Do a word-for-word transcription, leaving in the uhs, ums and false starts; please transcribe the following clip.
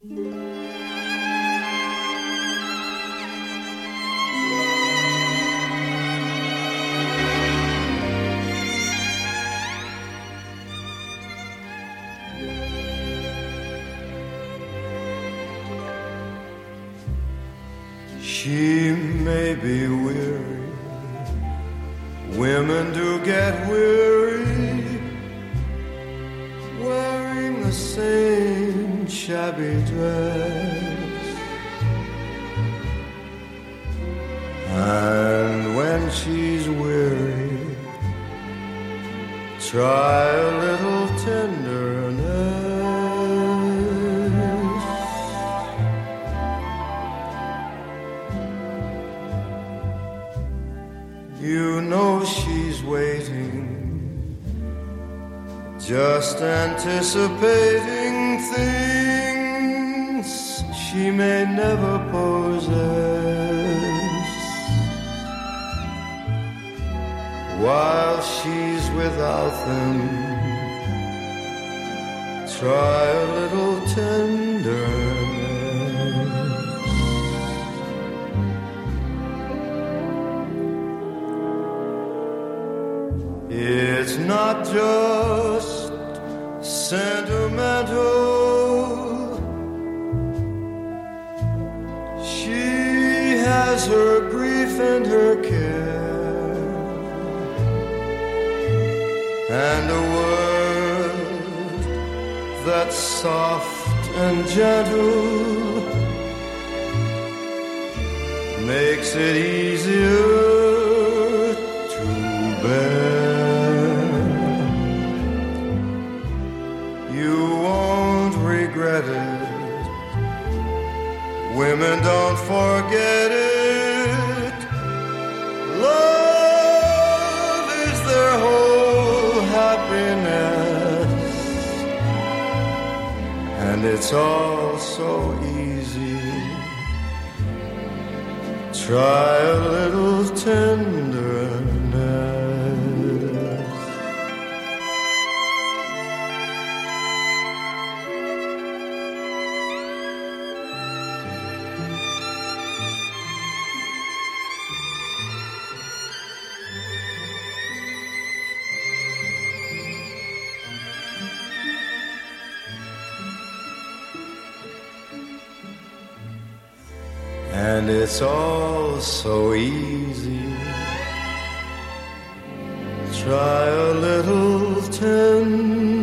She may be weary, women do get weary, wearing the same shabby dress. And when she's weary, try a little tenderness. You know she's waiting, just anticipating things she may never possess. While she's without them, try a little tenderness. It's not just sentimental. She has her grief and her care, and a word that's soft and gentle makes it easier to bear. Regret it. Women don't forget it. Love is their whole happiness, and it's all so easy. Try a little tenderness. And it's all so easy. Try a little tenderness.